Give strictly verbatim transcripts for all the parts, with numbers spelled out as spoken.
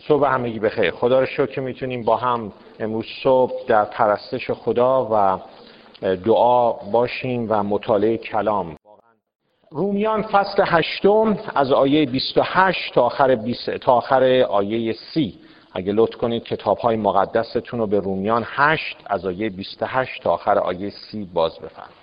صبح همگی بخیر. خدا رو شکر که میتونیم با هم امروز صبح در پرستش خدا و دعا باشیم و مطالعه کلام. رومیان فصل هشتم از آیه بیست و هشت تا آخر بیست تا آخر آیه سی. اگه لطف کنید کتاب‌های مقدستون رو به رومیان هشت از آیه بیست و هشت تا آخر آیه سی باز بفرمایید.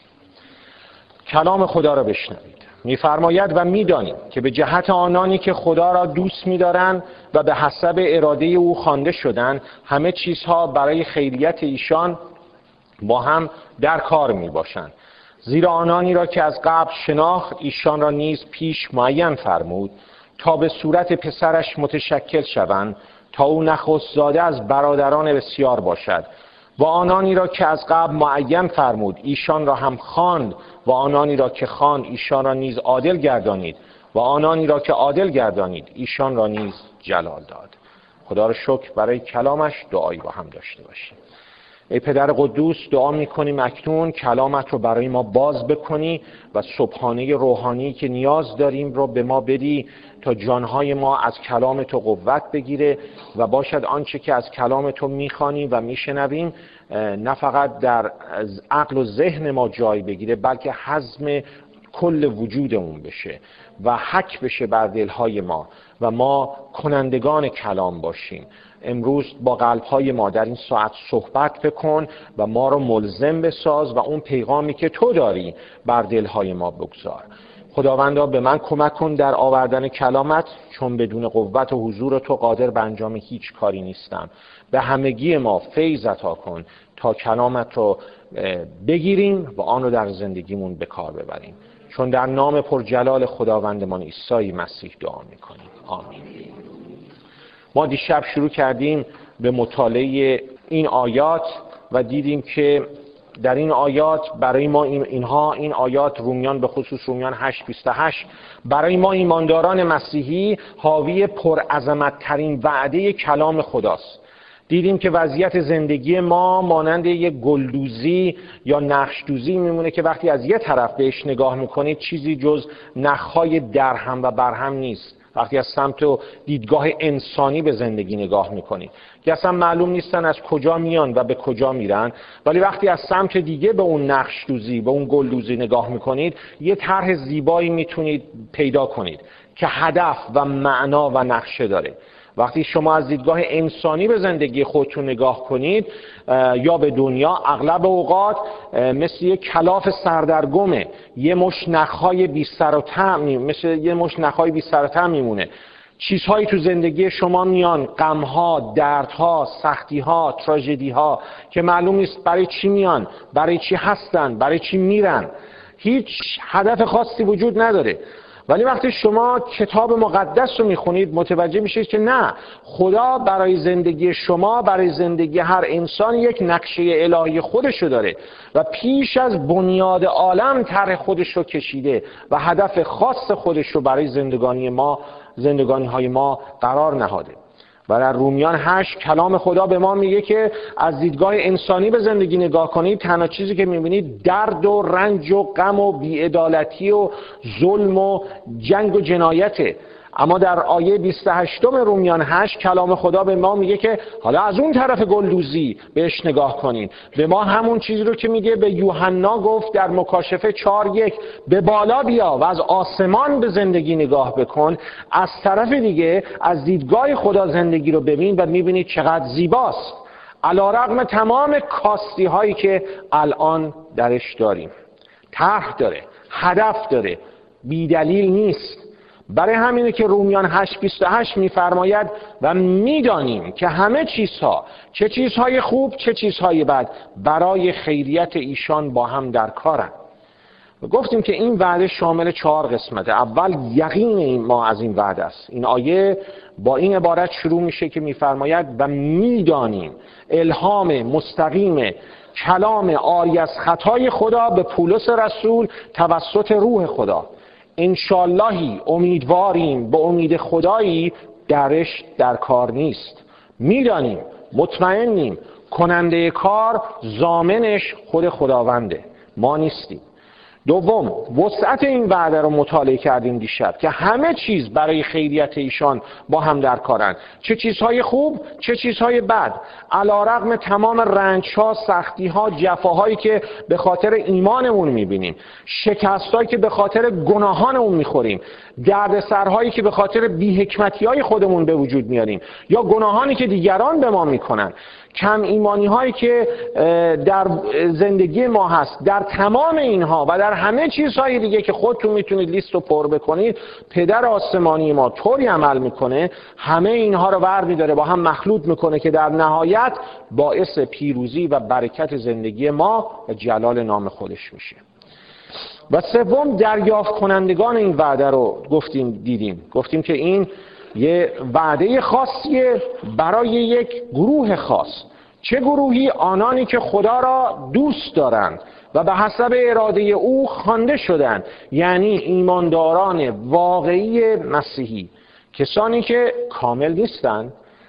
کلام خدا را بشنوید. می‌فرماید و می‌دانیم که به جهت آنانی که خدا را دوست می‌دارند و به حسب اراده او خوانده شدند، همه چیزها برای خیریت ایشان با هم در کار می‌باشند. زیرا آنانی را که از قبل شناخت، ایشان را نیز پیش معین فرمود تا به صورت پسرش متشکل شوند، تا او نخست زاده از برادران بسیار باشد. و آنانی را که از قبل معین فرمود، ایشان را هم خواند. و آنانی را که خواند، ایشان را نیز عادل گردانید. و آنانی را که عادل گردانید، ایشان را نیز جلال داد. خدا را شکر برای کلامش. دعایی با هم داشته باشیم. ای پدر قدوس، دعا میکنیم اکنون کلامت رو برای ما باز بکنی و صبحانه روحانی که نیاز داریم رو به ما بدی تا جانهای ما از کلام تو قوت بگیره و باشد آنچه که از کلام تو میخوانیم و میشنویم نه فقط در عقل و ذهن ما جای بگیره، بلکه هضم کل وجودمون بشه و حک بشه بر دلهای ما و ما کنندگان کلام باشیم. امروز با قلب‌های ما در این ساعت صحبت بکن و ما رو ملزم بساز و اون پیغامی که تو داری بر دلهای ما بگذار. خداوندا به من کمک کن در آوردن کلامت، چون بدون قوت و حضور تو قادر به انجام هیچ کاری نیستم. به همگی ما فیض عطا کن تا کلامت رو بگیریم و آن رو در زندگیمون به کار ببریم، چون در نام پرجلال خداوندمان عیسی مسیح دعا میکنیم. آمین. ما دیشب شروع کردیم به مطالعه این آیات و دیدیم که در این آیات برای ما اینها این آیات رومیان به خصوص رومیان هشت بیست و هشت برای ما ایمانداران مسیحی حاوی پرعظمت ترین وعده کلام خداست. دیدیم که وضعیت زندگی ما مانند یک گلدوزی یا نقشدوزی میمونه که وقتی از یه طرف بهش نگاه میکنید چیزی جز نخهای درهم و برهم نیست. وقتی از سمت و دیدگاه انسانی به زندگی نگاه میکنید که اصلا معلوم نیستن از کجا میان و به کجا میرن، ولی وقتی از سمت دیگه به اون نقشدوزی به اون گلدوزی نگاه میکنید یه طرح زیبایی میتونید پیدا کنید که هدف و معنا و نقشه داره. وقتی شما از دیدگاه انسانی به زندگی خودتون نگاه کنید یا به دنیا، اغلب اوقات مثل یک کلاف سردرگمه، یه مش نخهای بی سر و ته مثل یه مش نخهای بی سر و ته میمونه. چیزهایی تو زندگی شما میان، غمها، دردها، سختیها، تراژدیها که معلوم نیست برای چی میان، برای چی هستن، برای چی میرن. هیچ هدف خاصی وجود نداره. ولی وقتی شما کتاب مقدس رو میخونید متوجه میشید که نه، خدا برای زندگی شما، برای زندگی هر انسان یک نقشه الهی خودش رو داره و پیش از بنیاد عالم طرح خودش رو کشیده و هدف خاص خودش رو برای زندگانی ما، زندگانی های ما قرار نهاده. و در رومیان هشت کلام خدا به ما میگه که از دیدگاه انسانی به زندگی نگاه کنید، تنها چیزی که میبینید درد و رنج و غم و بی‌عدالتی و ظلم و جنگ و جنایته. اما در آیه بیست و هشت رومیان هشت کلام خدا به ما میگه که حالا از اون طرف گلدوزی بهش نگاه کنید. به ما همون چیزی رو که میگه به یوحنا گفت در مکاشفه چهار یک، به بالا بیا و از آسمان به زندگی نگاه بکن. از طرف دیگه از دیدگاه خدا زندگی رو ببین و میبینید چقدر زیباست، علی‌رغم تمام کاستی هایی که الان درش داریم. طرح داره، هدف داره، بی‌دلیل نیست. برای همینه که رومیان هشت بیست و هشت میفرماید و میدانیم که همه چیزها، چه چیزهای خوب چه چیزهای بد، برای خیریت ایشان با هم در کارند. و گفتیم که این وعده شامل چهار قسمته. اول یقین ما از این وعده است. این آیه با این عبارت شروع میشه که میفرماید و میدانیم، الهام مستقیم کلام آری از خطای خدا به پولس رسول توسط روح خدا. انشاللهی امیدواریم به امید خدایی درش در کار نیست. میدانیم، مطمئنیم، کننده کار ضامنش خود خداونده، ما نیستیم. دوم، وسعت این وعده رو مطالعه کردیم دیشب که همه چیز برای خیریت ایشان با هم در کارن، چه چیزهای خوب چه چیزهای بد، علیرغم تمام رنج‌ها، سختی‌ها، جفاهایی که به خاطر ایمانمون می‌بینیم، شکست‌هایی که به خاطر گناهانمون می‌خوریم، دردسرهایی که به خاطر بی‌حکمتی‌های خودمون به وجود میاریم یا گناهانی که دیگران به ما می‌کنن، کم ایمانی هایی که در زندگی ما هست، در تمام اینها و در همه چیزهای دیگه که خودتون میتونید لیست رو پر بکنید، پدر آسمانی ما طوری عمل میکنه همه اینها رو ور میداره با هم مخلوط میکنه که در نهایت باعث پیروزی و برکت زندگی ما و جلال نام خودش میشه. و سوم، دریافت کنندگان این وعده رو گفتیم دیدیم گفتیم که این یه وعده خاصیه برای یک گروه خاص. چه گروهی؟ آنانی که خدا را دوست دارند و به حسب اراده او خوانده شدند، یعنی ایمانداران واقعی مسیحی، کسانی که کامل نیستند،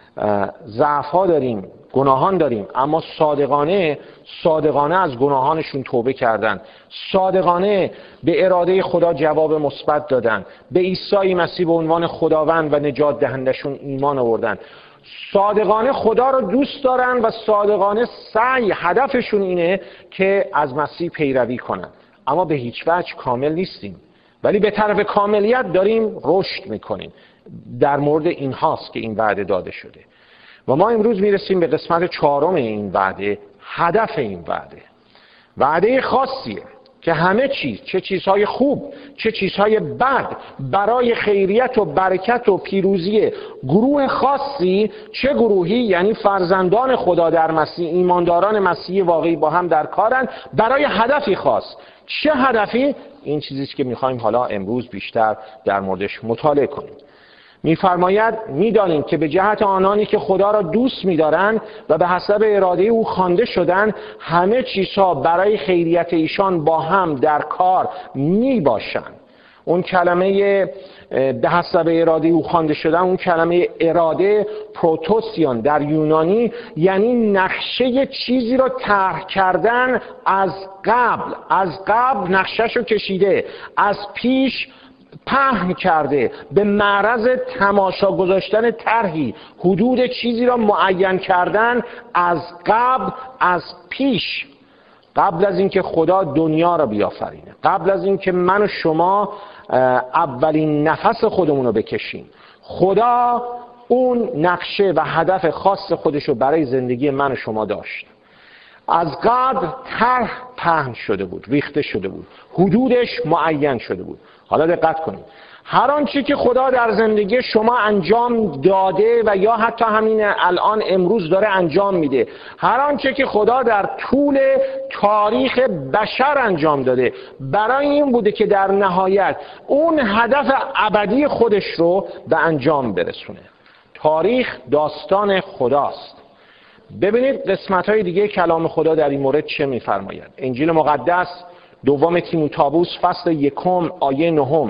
ضعف‌ها داریم، گناهان داریم، اما صادقانه صادقانه از گناهانشون توبه کردن، صادقانه به اراده خدا جواب مثبت دادن، به عیسی مسیح به عنوان خداوند و نجات دهندشون ایمان آوردن، صادقانه خدا رو دوست دارن و صادقانه سعی هدفشون اینه که از مسیح پیروی کنن. اما به هیچ وجه کامل نیستیم، ولی به طرف کاملیت داریم رشد میکنیم. در مورد این هاست که این وعده داده شده. و ما امروز میرسیم به قسمت چهارم این وعده، هدف این وعده. وعده خاصیه که همه چیز، چه چیزهای خوب چه چیزهای بد، برای خیریت و برکت و پیروزی گروه خاصی. چه گروهی؟ یعنی فرزندان خدا در مسیح، ایمانداران مسیحی واقعی با هم در کارن برای هدفی خاص. چه هدفی؟ این چیزی که میخوایم حالا امروز بیشتر در موردش مطالعه کنیم. می‌فرماید می‌دانیم که به جهت آنانی که خدا را دوست می‌دارند و به حسب اراده او خوانده شدند، همه چیزها برای خیریت ایشان با هم در کار می‌باشند. اون کلمه به حسب اراده او خوانده شدن، اون کلمه اراده پروتوسیون در یونانی، یعنی نقشه چیزی رو طرح کردن از قبل. از قبل نقشه‌شو کشیده، از پیش پهن کرده، به معرض تماشا گذاشتن طرحی، حدود چیزی را معین کردن از قبل، از پیش، قبل از اینکه خدا دنیا را بیافرینه، قبل از اینکه من و شما اولین نفس خودمون رو بکشیم. خدا اون نقشه و هدف خاص خودش رو برای زندگی من و شما داشت. از قبل طرح پهن شده بود، ریخته شده بود، حدودش معین شده بود. حالا دقت کنید، هر آنچه که خدا در زندگی شما انجام داده و یا حتی همین الان امروز داره انجام میده، هر آنچه که خدا در طول تاریخ بشر انجام داده، برای این بوده که در نهایت اون هدف ابدی خودش رو به انجام برسونه. تاریخ داستان خداست. ببینید قسمت‌های دیگه کلام خدا در این مورد چه می‌فرماید. انجیل مقدس دوم تیموتائوس فصل یکم آیه نهم: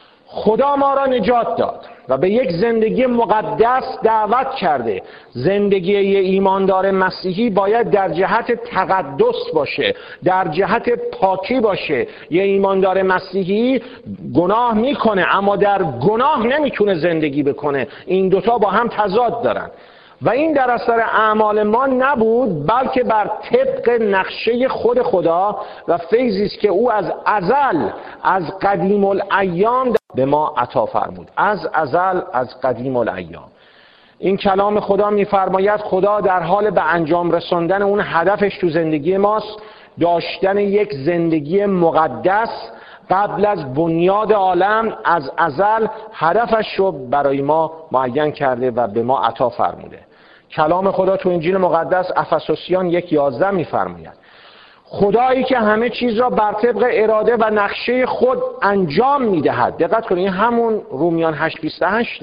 خدا ما را نجات داد و به یک زندگی مقدس دعوت کرده. زندگی ایماندار مسیحی باید در جهت تقدس باشه، در جهت پاکی باشه. یه ایماندار مسیحی گناه میکنه اما در گناه نمیتونه زندگی بکنه. این دوتا با هم تضاد دارن و این در اثر اعمال ما نبود، بلکه بر طبق نقشه خود خدا و فیضی است که او از ازل، از قدیم الایام به ما عطا فرمود. از ازل، از قدیم الایام. این کلام خدا می‌فرماید خدا در حال به انجام رساندن اون هدفش تو زندگی ماست، داشتن یک زندگی مقدس. قبل از بنیاد عالم از ازل هدفش رو برای ما معین کرده و به ما عطا فرموده. کلام خدا تو انجیل مقدس افسوسیان یک یازده می‌فرماید خدایی که همه چیز را بر طبق اراده و نقشه خود انجام می‌دهد. دقت کنید، همون رومیان هشت بیست و هشت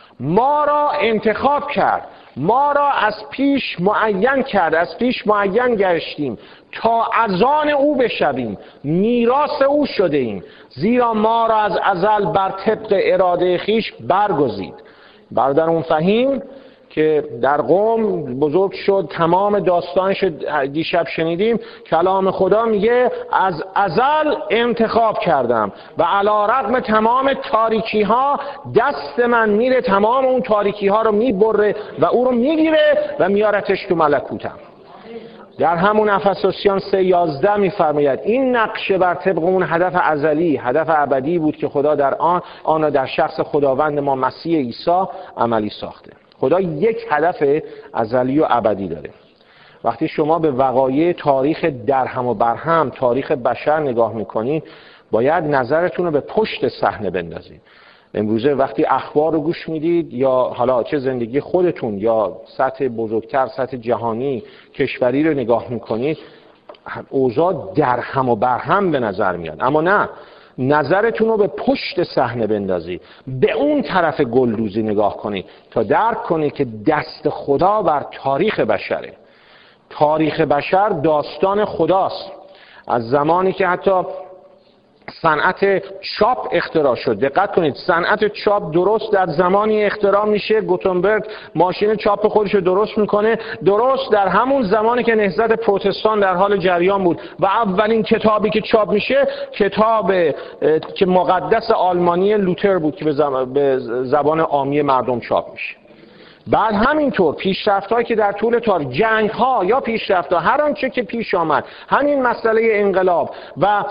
ما را انتخاب کرد، ما را از پیش معین کرد، از پیش معین گشتیم تا از آن او بشویم، میراث او شده ایم، زیرا ما را از ازل بر طبق اراده خیش برگزید. برادران فهیم که در قوم بزرگ شد، تمام داستانش دیشب شنیدیم. کلام خدا میگه از ازل انتخاب کردم و علی رغم تمام تاریکی ها دست من میره تمام اون تاریکی ها رو میبره و او رو میگیره و میارتش تو ملکوتم. در همون افسوسیان سه یازده میفرماید این نقشه بر طبق اون هدف ازلی، هدف ابدی بود که خدا در آن آن در شخص خداوند ما مسیح عیسی عملی ساخته. خدا یک هدف ازلی و ابدی داره. وقتی شما به وقایع تاریخ درهم و برهم، تاریخ بشر نگاه میکنید، باید نظرتون رو به پشت صحنه بندازید. امروزه وقتی اخبار رو گوش میدید یا حالا چه زندگی خودتون یا سطح بزرگتر، سطح جهانی، کشوری رو نگاه میکنید، اوضاع درهم و برهم به نظر میاد. اما نه، نظرتون رو به پشت صحنه بندازید، به اون طرف گلدوزی نگاه کنید تا درک کنید که دست خدا بر تاریخ بشره. تاریخ بشر داستان خداست. از زمانی که حتی صنعت چاپ اختراع شد، دقت کنید، صنعت چاپ درست در زمانی اختراع میشه، گوتنبرگ ماشین چاپ خودش رو درست میکنه، درست در همون زمانی که نهضت پروتستان در حال جریان بود و اولین کتابی که چاپ میشه کتاب که مقدس آلمانی لوتر بود که به زبان عامی مردم چاپ میشه. بعد همینطور پیشرفت‌هایی که در طول تاریخ، جنگ‌ها یا پیشرفت‌ها، هر آنچه که پیش آمد، همین مسئله انقلاب و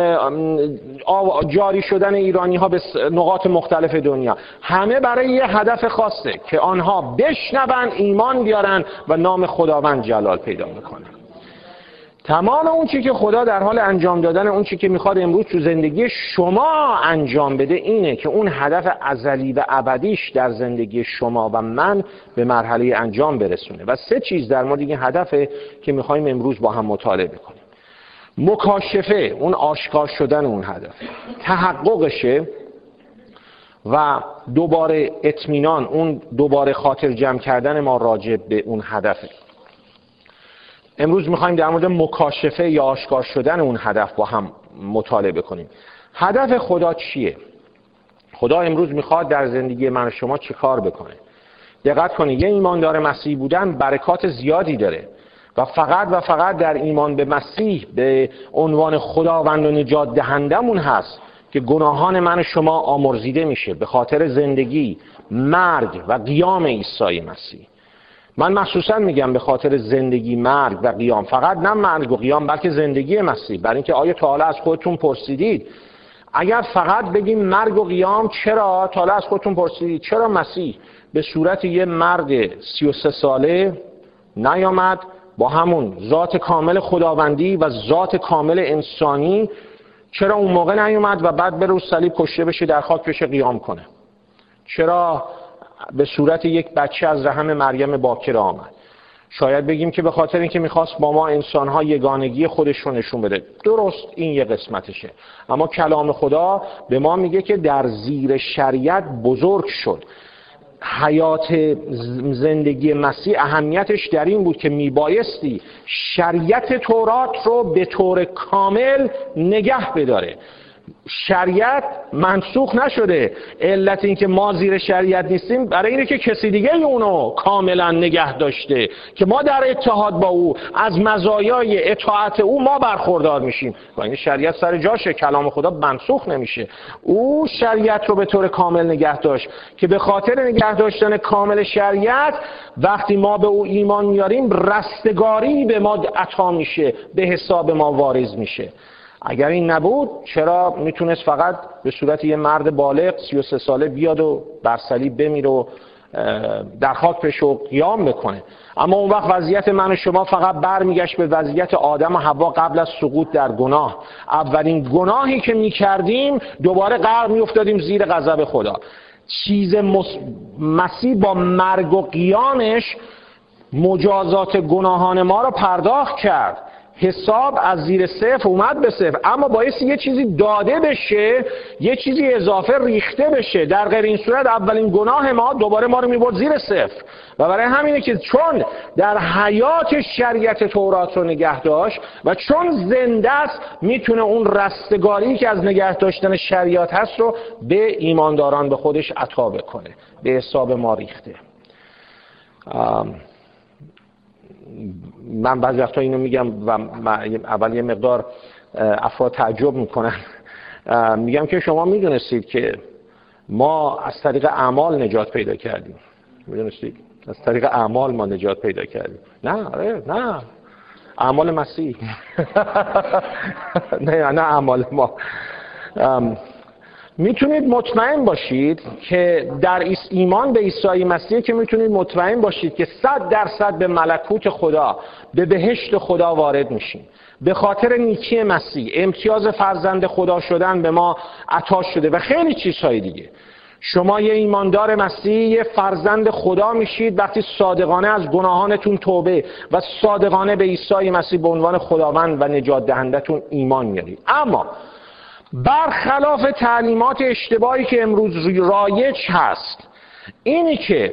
جاری شدن ایرانی‌ها به نقاط مختلف دنیا، همه برای یه هدف خاصه که آنها بشنون، ایمان بیارن و نام خداوند جلال پیدا میکنه. تمام اون چی که خدا در حال انجام دادن، اون چی که میخواد امروز تو زندگی شما انجام بده، اینه که اون هدف ازلی و ابدیش در زندگی شما و من به مرحله انجام برسونه. و سه چیز در مورد این هدفه که میخوایم امروز با هم مطالعه بکنیم. مکاشفه، اون آشکار شدن اون هدف، تحققشه، و دوباره اطمینان، اون دوباره خاطر جمع کردن ما راجع به اون هدفه. امروز میخوایم در مورد مکاشفه یا آشکار شدن اون هدف با هم مطالعه بکنیم. هدف خدا چیه؟ خدا امروز میخواد در زندگی من و شما چه کار بکنه؟ دقت کنید، یه ایماندار مسیح بودن برکات زیادی داره و فقط و فقط در ایمان به مسیح به عنوان خداوند و نجات دهندمون هست که گناهان من و شما آمرزیده میشه به خاطر زندگی، مرگ و قیام عیسی مسیح. من مخصوصا میگم به خاطر زندگی، مرگ و قیام، فقط نه مرگ و قیام بلکه زندگی مسیح. برای اینکه آیا تا حالا از خودتون پرسیدید اگر فقط بگیم مرگ و قیام، چرا تا حالا از خودتون پرسیدید چرا مسیح به صورت یه مرد سی و سه ساله نیامد با همون ذات کامل خداوندی و ذات کامل انسانی، چرا اون موقع نیامد و بعد بره رو صلیب کشته بشه، در خاک بشه، قیام کنه؟ چرا به صورت یک بچه از رحم مریم باکره آمد؟ شاید بگیم که به خاطر اینکه میخواست با ما انسان‌ها یگانگی خودش رو نشون بده. درست، این یه قسمتشه. اما کلام خدا به ما میگه که در زیر شریعت بزرگ شد. حیات زندگی مسیح اهمیتش در این بود که میبایستی شریعت تورات رو به طور کامل نگه بداره. شریعت منسوخ نشده. علت این که ما زیر شریعت نیستیم برای اینه که کسی دیگه اونو کاملا نگه داشته که ما در اتحاد با او از مزایای اطاعت او ما برخوردار میشیم. و این شریعت سر جاشه، کلام خدا منسوخ نمیشه. او شریعت رو به طور کامل نگه داشت که به خاطر نگه داشتن کامل شریعت وقتی ما به او ایمان میاریم رستگاری به ما عطا میشه، به حساب ما واریز میشه. اگر این نبود چرا میتونست فقط به صورت یه مرد بالغ سی و سه ساله بیاد و بر صلیب بمیره و در خاک بشه و قیام بکنه؟ اما اون وقت وضعیت من و شما فقط برمیگشت به وضعیت آدم و حوا قبل از سقوط در گناه. اولین گناهی که میکردیم دوباره غرق میافتادیم زیر غضب خدا. چیز مس... مسیح با مرگ و قیامش مجازات گناهان ما رو پرداخت کرد. حساب از زیر صفر اومد به صفر، اما بایستی یه چیزی داده بشه، یه چیزی اضافه ریخته بشه. در غیر این صورت اولین گناه ما دوباره ما رو میبرد زیر صفر. و برای همینه که چون در حیات شریعت تورات رو نگه داشت و چون زنده است، میتونه اون رستگاری که از نگه داشتن شریعت هست رو به ایمانداران به خودش عطا بکنه، به حساب ما ریخته. من بعضی وقتا اینو میگم و اول یه مقدار افراد تعجب میکنن. میگم که شما میدونستید که ما از طریق اعمال نجات پیدا کردیم؟ میدونستید؟ از طریق اعمال ما نجات پیدا کردیم؟ نه، آره، نه، اعمال مسیح. نه نه اعمال ما. میتونید مطمئن باشید که در ایمان به عیسی مسیح که میتونید مطمئن باشید که صد درصد به ملکوت خدا، به بهشت خدا وارد میشین. به خاطر نیکی مسیح امتیاز فرزند خدا شدن به ما عطا شده و خیلی چیزهای دیگه. شما یه ایماندار مسیح، یه فرزند خدا میشید وقتی صادقانه از گناهانتون توبه و صادقانه به عیسی مسیح به عنوان خداوند و نجات دهندتون ایمان میارید. اما برخلاف تعلیمات اشتباهی که امروز رایج هست، اینی که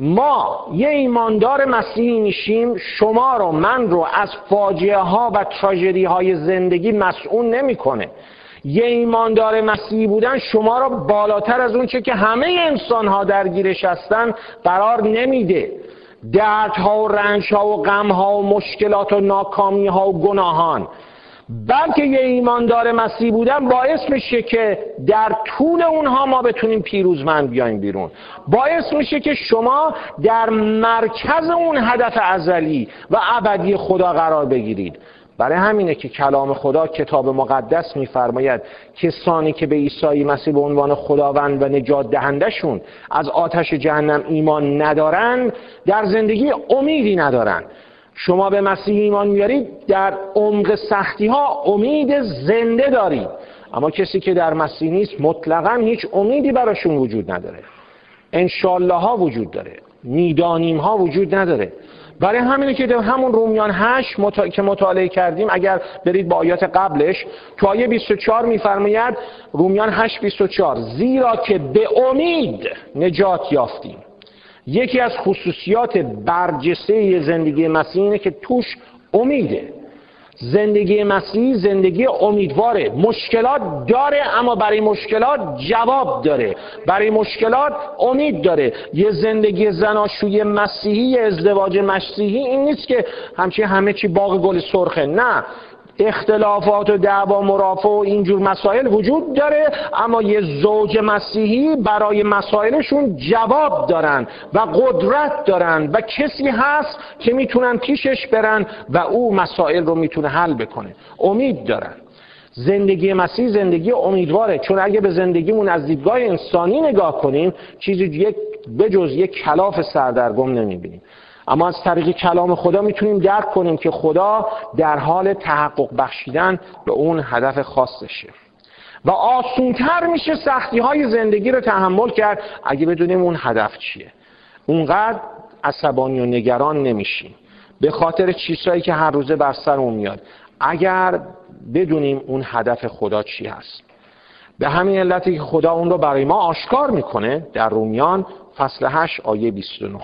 ما یه ایماندار مسیحی میشیم شما رو، من رو از فاجعه ها و تراژدی های زندگی مسئول نمیکنه. یه ایماندار مسیحی بودن شما رو بالاتر از اون چه که همه انسان ها درگیرش هستن قرار نمیده. دردها و رنجها و غمها و مشکلات و ناکامی ها و گناهان، بلکه یه ایماندار مسیحی بودن باعث میشه که در طول اونها ما بتونیم پیروزمند بیایم بیرون. باعث میشه که شما در مرکز اون هدف ازلی و ابدی خدا قرار بگیرید. برای همینه که کلام خدا، کتاب مقدس میفرماید کسانی که به عیسی مسیح به عنوان خداوند و نجات دهندشون از آتش جهنم ایمان ندارن، در زندگی امیدی ندارن. شما به مسیح ایمان میارید، در عمق سختی ها امید زنده دارید. اما کسی که در مسیح نیست مطلقاً هیچ امیدی براشون وجود نداره. انشالله ها وجود داره، میدانیم ها وجود نداره. برای همینه که در همون رومیان هشت مطا... که مطالعه کردیم، اگر برید با آیات قبلش، تو آیه بیست و چهار میفرماید، رومیان هشت بیست و چهار، زیرا که به امید نجات یافتیم. یکی از خصوصیات برجسته زندگی مسیحی اینه که توش امیده. زندگی مسیحی زندگی امیدواره. مشکلات داره اما برای مشکلات جواب داره، برای مشکلات امید داره. یه زندگی زناشویی مسیحی، ازدواج مسیحی این نیست که همچین همه چی باغ گل سرخه. نه، اختلافات و دعوا مرافع و اینجور مسائل وجود داره، اما یه زوج مسیحی برای مسائلشون جواب دارن و قدرت دارن و کسی هست که میتونن پیشش برن و او مسائل رو میتونه حل بکنه. امید دارن. زندگی مسیحی زندگی امیدواره، چون اگه به زندگیمون از دیدگاه انسانی نگاه کنیم چیزی یک بجز یک کلاف سردرگم نمیبینیم. اما از طریق کلام خدا میتونیم درک کنیم که خدا در حال تحقق بخشیدن به اون هدف خاصشه و آسونتر میشه سختی های زندگی رو تحمل کرد اگه بدونیم اون هدف چیه. اونقدر عصبانی و نگران نمیشیم به خاطر چیزهایی که هر روزه بر سرمون میاد، اگر بدونیم اون هدف خدا چی هست. به همین علتی که خدا اون رو برای ما آشکار میکنه در رومیان فصل هشت آیه بیست و نه.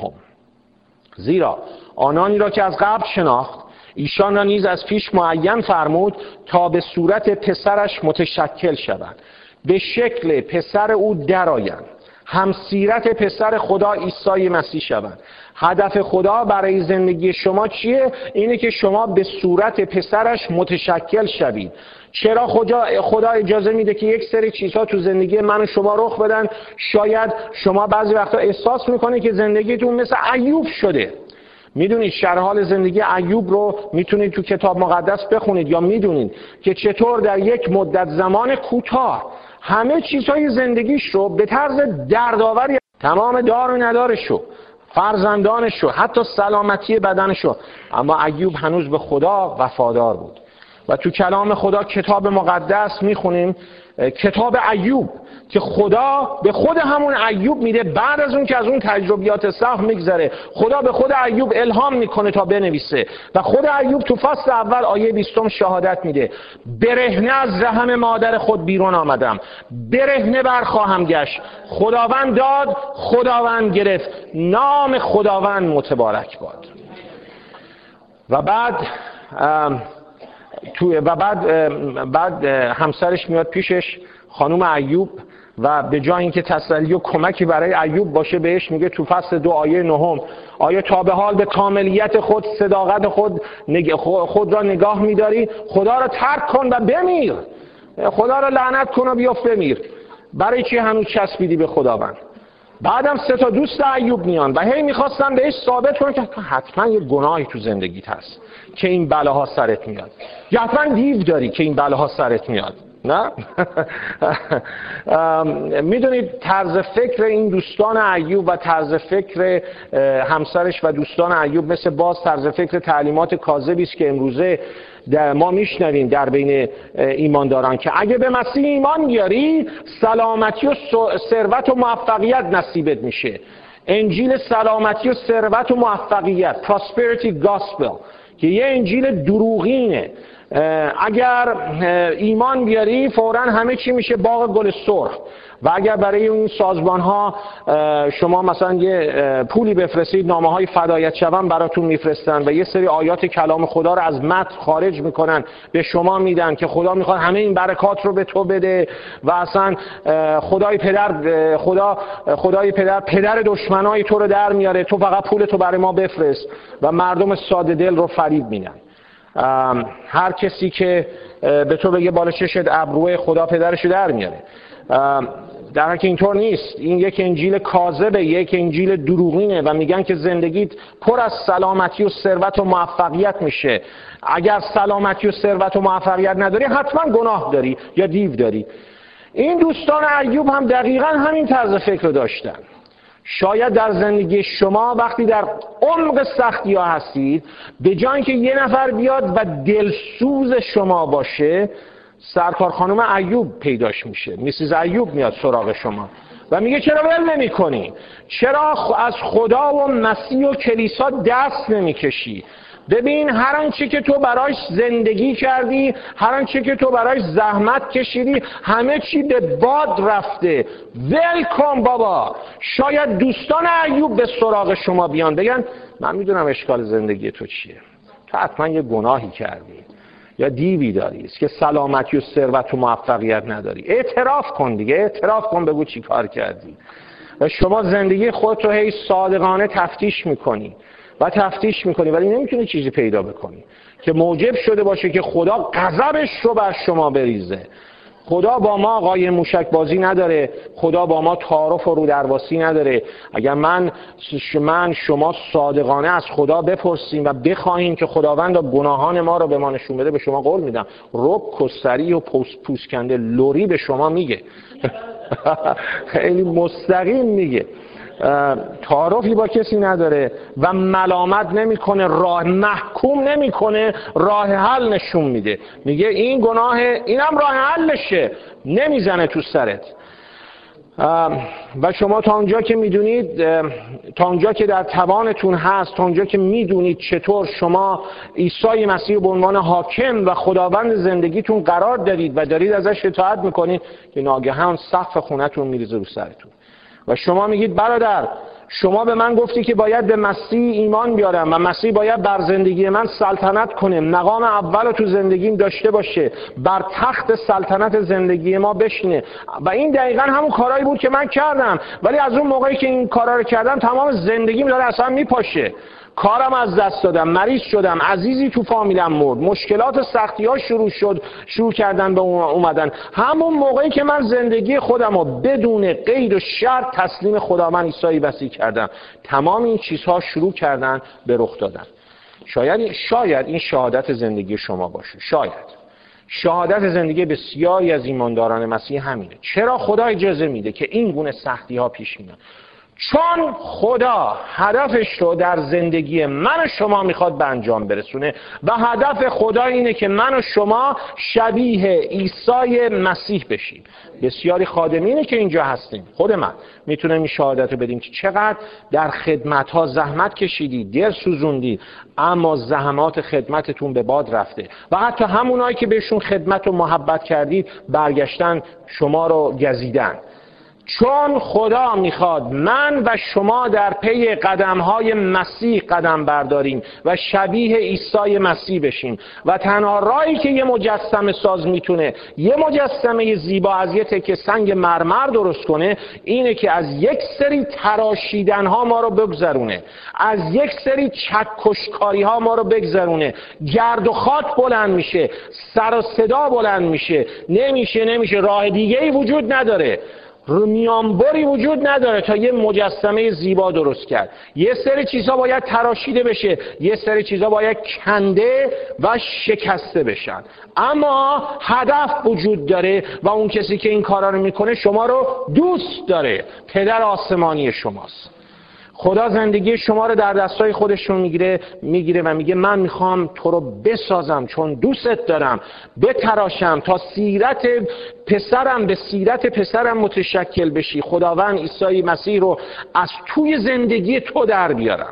زیرا آنانی را که از قبل شناخت ایشان را نیز از پیش معین فرمود تا به صورت پسرش متشکل شوند، به شکل پسر او درآیند، همسیرت پسر خدا عیسی مسیح شوند. هدف خدا برای زندگی شما چیه؟ اینه که شما به صورت پسرش متشکل شوید. چرا خدا خدا اجازه میده که یک سری چیزها تو زندگی من و شما رخ بدن؟ شاید شما بعضی وقتا احساس میکنید که زندگیتون مثل ایوب شده. میدونید شرح حال زندگی ایوب رو میتونید تو کتاب مقدس بخونید، یا میدونید که چطور در یک مدت زمان کوتاه همه چیزهای زندگیش رو به طرز دردآوری، تمام دار و ندارش رو، فرزندانش رو، حتی سلامتی بدنش رو، اما ایوب هنوز به خدا وفادار بود. و تو کلام خدا کتاب مقدس میخونیم کتاب ایوب که خدا به خود همون ایوب میده، بعد از اون که از اون تجربیات سخت میگذره خدا به خود ایوب الهام میکنه تا بنویسه و خود ایوب تو فصل اول آیه بیستم شهادت میده: برهنه از رحم مادر خود بیرون آمدم، برهنه برخواهم گشت، خداوند داد خداوند گرفت، نام خداوند متبارک باد. و بعد تو و بعد بعد همسرش میاد پیشش، خانم ایوب، و به جای اینکه تسلی و کمکی برای ایوب باشه بهش میگه تو فصل دو آیه نهم آیا تا به حال به کاملیت خود صداقت خود خود را نگاه می‌داری؟ خدا را ترک کن و بمیر، خدا را لعنت کن و بیفت بمیر. برای چی هنوز چسبیدی به خداوند؟ بعدم سه تا دوست ایوب میان و هی میخواستن بهش ثابت کنن که حتما یه گناهی تو زندگیت هست که این بلاها سرت میاد، یا حتما دیو داری که این بلاها سرت میاد. نه؟ میدونید طرز فکر این دوستان ایوب و طرز فکر همسرش و دوستان ایوب مثل باز طرز فکر تعلیمات کاذبی است که امروزه ما میشنویم در بین ایمانداران که اگه به مسیح ایمان بیاری سلامتی و ثروت و موفقیت نصیبت میشه. انجیل سلامتی و ثروت و موفقیت، prosperity gospel، که یه انجیل دروغینه. اگر ایمان بیاری فوراً همه چی میشه باغ گل سرخ. و اگر برای این سازمان ها شما مثلا یه پولی بفرستید، نامه های فدایت شوم براتون میفرستن و یه سری آیات کلام خدا رو از متن خارج میکنن به شما میدن که خدا میخواد همه این برکات رو به تو بده و اصلا خدای پدر خدا خدای پدر پدر دشمنای تو رو در میاره، تو فقط پول تو برای ما بفرست، و مردم ساده دل رو فریب میدن. هر کسی که به تو بگه بالا چشت ابروی خدا پدرشو در میاره، در حالی که اینطور نیست. این یک انجیل کاذبه، یک انجیل دروغینه و میگن که زندگیت پر از سلامتی و ثروت و موفقیت میشه. اگر سلامتی و ثروت و موفقیت نداری حتما گناه داری یا دیو داری. این دوستان ایوب هم دقیقاً همین طرز فکر رو داشتن. شاید در زندگی شما وقتی در عمق سختی ها هستید، به جای اینکه یه نفر بیاد و دلسوز شما باشه، سرکار خانم ایوب پیداش میشه، میسیز ایوب میاد سراغ شما و میگه چرا ول نمی کنی؟ چرا از خدا و مسیح و کلیسا دست نمی کشی؟ ببین هر آنچه که تو برایش زندگی کردی، هر آنچه که تو برایش زحمت کشیدی، همه چی به باد رفته. ول کن بابا. شاید دوستان ایوب به سراغ شما بیان بگن من میدونم اشکال زندگی تو چیه، تو حتما یه گناهی کردی یا دیوی داری که سلامتی و ثروت و موفقیت نداری. اعتراف کن دیگه، اعتراف کن، بگو چی کار کردی. و شما زندگی خودت رو هی صادقانه تفتیش میکنی و تفتیش میکنی ولی نمیتونی چیزی پیدا بکنی که موجب شده باشه که خدا غضبش رو بر شما بریزه. خدا با ما قایم موشک بازی نداره، خدا با ما تعارف و رودرواسی نداره. اگر من من شما صادقانه از خدا بپرسیم و بخواهیم که خداوند گناهان ما رو به ما نشون بده، به شما قول میدم رک و سری و پوست پوسکنده لوری به شما میگه. خیلی مستقیم میگه، تعارفی با کسی نداره و ملامت نمیکنه، راه محکوم نمیکنه، راه حل نشون میده. میگه این گناه، اینم راه حلشه، نمیزنه تو سرت. و شما تا اونجا که میدونید، تا اونجا که در توانتون هست، تا اونجا که میدونید چطور شما عیسی مسیح به عنوان حاکم و خداوند زندگیتون قرار دارید و دارید ازش اطاعت میکنید، که ناگهان سقف خونتون میریزه رو سرتون و شما میگید برادر شما به من گفتی که باید به مسیح ایمان بیارم و مسیح باید بر زندگی من سلطنت کنه، مقام اول رو تو زندگیم داشته باشه، بر تخت سلطنت زندگی ما بشینه. و این دقیقاً همون کارهایی بود که من کردم، ولی از اون موقعی که این کارا رو کردم تمام زندگیم داره اصلا میپاشه. کارم از دست دادم، مریض شدم، عزیزی تو فامیلم مرد، مشکلات سختی ها شروع شد، شروع کردن به اومدن. همون موقعی که من زندگی خودم رو بدون قید و شرط تسلیم خداوند عیسی مسیح کردم، تمام این چیزها شروع کردن به رخ دادن. شاید شاید این شهادت زندگی شما باشه. شاید شهادت زندگی بسیاری از ایمانداران مسیح همینه. چرا خدا اجازه میده که این گونه سختی ها پیش میاد؟ چون خدا هدفش رو در زندگی من و شما میخواد به انجام برسونه و هدف خدا اینه که من و شما شبیه عیسی مسیح بشیم. بسیاری خادمینه که اینجا هستیم، خود من میتونم این شهادت رو بدیم که چقدر در خدمت ها زحمت کشیدید، دل سوزوندید، اما زحمات خدمتتون به باد رفته و حتی همونایی که بهشون خدمت و محبت کردید برگشتن شما رو گزیدن. چون خدا میخواد من و شما در پی قدمهای مسیح قدم برداریم و شبیه عیسی مسیح بشیم و تنها راهی که یه مجسمه ساز میتونه یه مجسمه زیبا از یه تکه سنگ مرمر درست کنه اینه که از یک سری تراشیدن ها ما رو بگذرونه، از یک سری چکشکاری ها ما رو بگذرونه. گرد و خاک بلند میشه، سر و صدا بلند میشه، نمیشه نمیشه راه دیگه ای وجود نداره، میانبری وجود نداره تا یه مجسمه زیبا درست کرد. یه سری چیزها باید تراشیده بشه، یه سری چیزها باید کنده و شکسته بشن، اما هدف وجود داره و اون کسی که این کارا رو میکنه شما رو دوست داره، پدر آسمانی شماست. خدا زندگی شما رو در دستای خودشون میگیره میگیره و میگه من میخوام تو رو بسازم چون دوستت دارم، بتراشم تا سیرت پسرم به سیرت پسرم متشکل بشی. خداوند عیسی مسیح رو از توی زندگی تو در بیارم.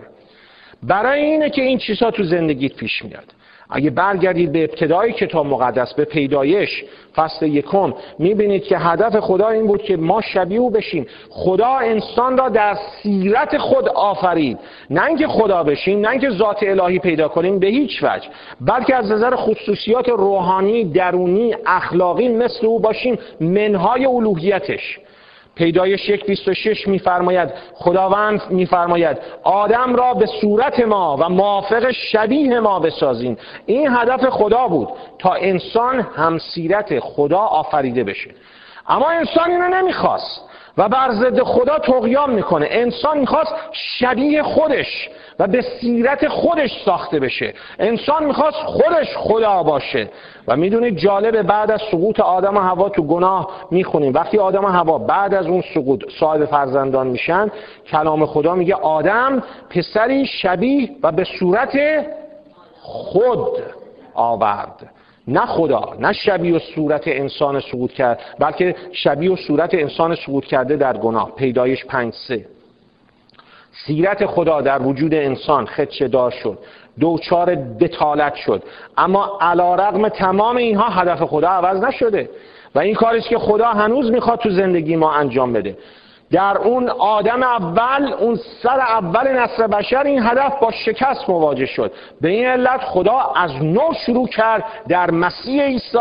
برای اینه که این چیزها تو زندگیت پیش میاد. اگه برگردید به ابتدای کتاب مقدس، به پیدایش فصل یکم، میبینید که هدف خدا این بود که ما شبیه او بشیم. خدا انسان را در سیرت خود آفرید، نه اینکه خدا بشیم، نه اینکه ذات الهی پیدا کنیم به هیچ وجه، بلکه از نظر خصوصیات روحانی، درونی، اخلاقی مثل او باشیم، منهای الوهیتش. پیدایش یک بیست و شش میفرماید، خداوند میفرماید آدم را به صورت ما و موافق شبیه ما بسازیم. این هدف خدا بود تا انسان همسیرت خدا آفریده بشه، اما انسان اینو نمیخواست و بر ضد خدا طغیان میکنه. انسان میخواست شبیه خودش و به سیرت خودش ساخته بشه. انسان میخواست خودش خدا باشه. و میدونید جالبه، بعد از سقوط آدم و حوا تو گناه میخونیم وقتی آدم و حوا بعد از اون سقوط صاحب فرزندان میشن، کلام خدا میگه آدم پسری شبیه و به صورت خود آورد، نه خدا، نه شبیه و صورت انسان سقوط کرد، بلکه شبیه و صورت انسان سقوط کرده در گناه. پیدایش پنج سه. سیرت خدا در وجود انسان خدشه دار شد، دوچار بتالت شد، اما علیرغم تمام اینها هدف خدا عوض نشده و این کاریست که خدا هنوز میخواد تو زندگی ما انجام بده. در اون آدم اول، اون سر اول نسل بشر، این هدف با شکست مواجه شد. به این علت خدا از نو شروع کرد در مسیح عیسی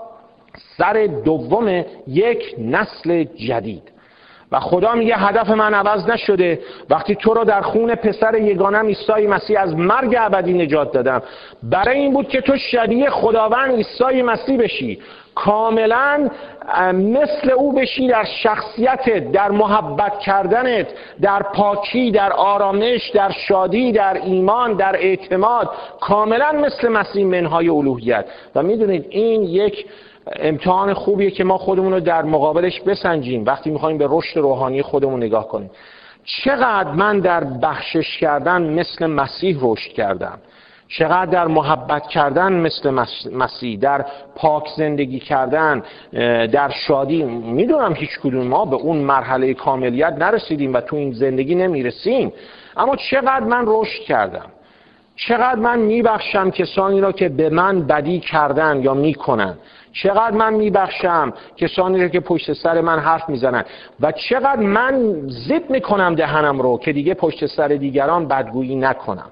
سر دوم یک نسل جدید. و خدا میگه هدف من عوض نشده. وقتی تو رو در خون پسر یگانم عیسی مسیح از مرگ ابدی نجات دادم، برای این بود که تو شبیه خداوند عیسی مسیح بشی، کاملا مثل او بشی در شخصیتت، در محبت کردنت، در پاکی، در آرامش، در شادی، در ایمان، در اعتماد، کاملا مثل مسیح منهای الوهیت. و میدونید این یک امتحان خوبیه که ما خودمون رو در مقابلش بسنجیم وقتی میخوایم به رشد روحانی خودمون نگاه کنیم. چقدر من در بخشش کردن مثل مسیح رشد کردم، چقدر در محبت کردن مثل مسیح، در پاک زندگی کردن، در شادی. میدونم هیچ کدوم ما به اون مرحله کاملیت نرسیدیم و تو این زندگی نمیرسیم، اما چقدر من رشد کردم، چقدر من میبخشم کسانی را که به من بدی کردن یا میکنن، چقدر من میبخشم کسانی را که پشت سر من حرف میزنن و چقدر من ضد میکنم دهنم رو که دیگه پشت سر دیگران بدگویی نکنم.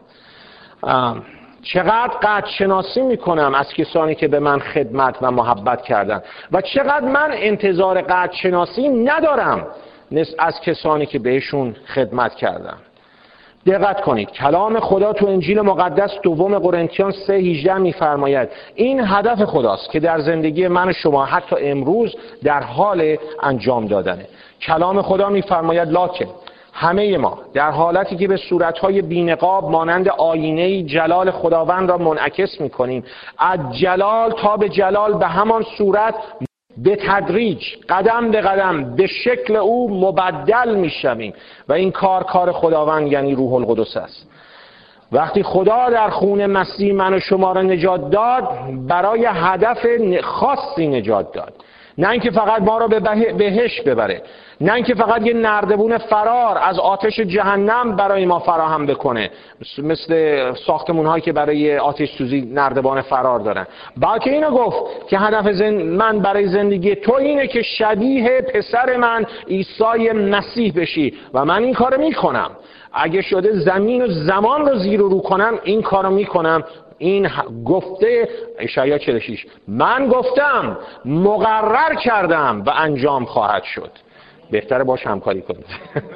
چقدر قدر شناسی میکنم از کسانی که به من خدمت و محبت کردن و چقدر من انتظار قدر شناسی ندارم از کسانی که بهشون خدمت کردن. دقت کنید، کلام خدا تو انجیل مقدس دوم قرنتیان سه هجده میفرماید این هدف خداست که در زندگی من و شما حتی امروز در حال انجام دادنه. کلام خدا میفرماید لکن همه ما در حالتی که به صورتهای بی‌نقاب مانند آینه جلال خداوند را منعکس میکنیم، از جلال تا به جلال به همان صورت به تدریج، قدم به قدم به شکل او مبدل میشویم و این کار کار خداوند یعنی روح القدس است. وقتی خدا در خون مسیح من و شما را نجات داد، برای هدف خاصی نجات داد. نه اینکه فقط ما را به بهشت ببره، نه اینکه فقط یه نردبون فرار از آتش جهنم برای ما فراهم بکنه مثل ساختمون هایی که برای آتش سوزی نردبان فرار دارن، بلکه اینو گفت که هدف زن... من برای زندگی تو اینه که شبیه پسر من عیسی مسیح بشی و من این کارو میکنم. اگه شده زمین و زمان رو زیر و رو کنم این کارو میکنم. این گفته اشعیا چهل و شش، من گفتم، مقرر کردم و انجام خواهد شد. بهتره باش همکاری کنید.